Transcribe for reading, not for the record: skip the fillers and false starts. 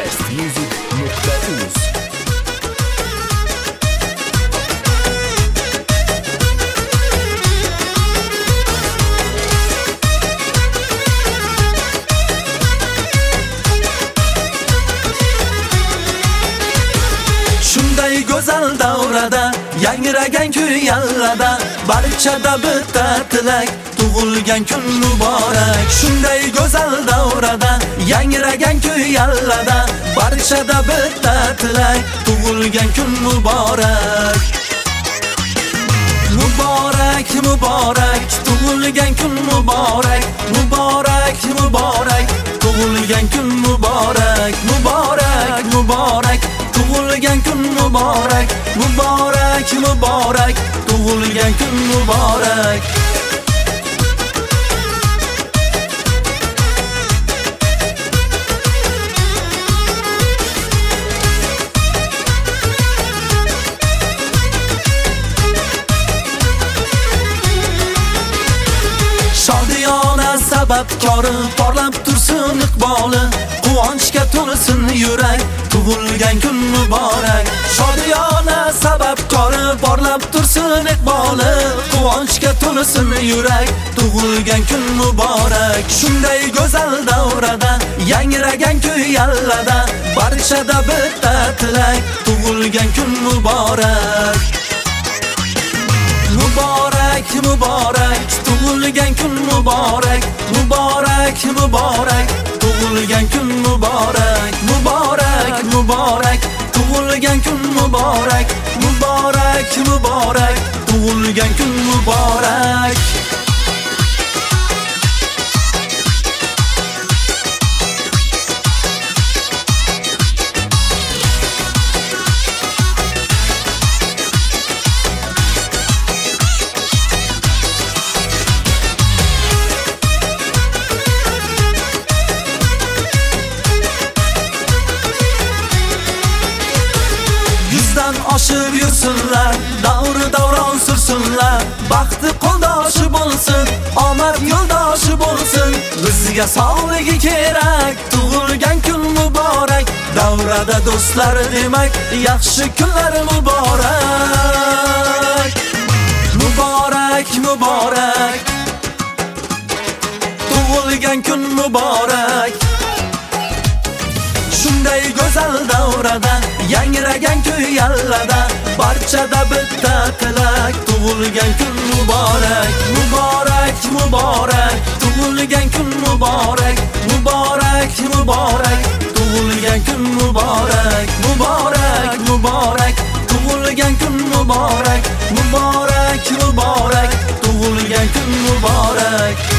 bestmusic.uz. Shunday go'zal davrada, yangragan kuy yallada, barchada bitta tilak, tug'ilgan kun muborak. Shunday go'zal davrada, yangragan kuy yallada, barchada bitta tilak, tug'ilgan kun muborak. Muborak, muborak, tug'ilgan kun muborak. Muborak, muborak, tug'ilgan kun muborak. Muborak, muborak, tug'ilgan kun muborak. Muborak, muborak, tug'ilgan kun muborak. Shodiyona sababkori, porlab tursin iqboli, quvonchga to'lsin yurak, tug'ilgan kun muborak. Shodiyona sababkori, porlab tursin iqboli, quvonchga to'lsin yurak, tug'ilgan kun muborak. Shunday go'zal davrada, yangragan kuy yallada, barchada bitta tilak, tug'ilgan kun muborak. Muborak, muborak, tug'ilgan kun muborak. Muborak, muborak, tug'ilgan kun muborak. Muborak, muborak, tug'ilgan kun muborak. Muborak, muborak, tug'ilgan kun muborak. Oshib yursinlar, davri davron sursinlar, baxti qo'ldoshi bo'lsin, omad yo'ldoshi bo'lsin. Bizga sog'ligi kerak, tug'ilgan kun muborak. Davrada do'stlar demak, yaxshi kunlar muborak. Muborak, muborak, tug'ilgan kun muborak. Shunday go'zal davrada, yangragan kuy yallada, barchada bitta tilak, tug'ilgan kun muborak. Muborak, muborak, tug'ilgan kun muborak. Muborak, muborak, tug'ilgan kun muborak. Muborak, muborak, tug'ilgan kun muborak. Muborak, muborak, tug'ilgan kun muborak.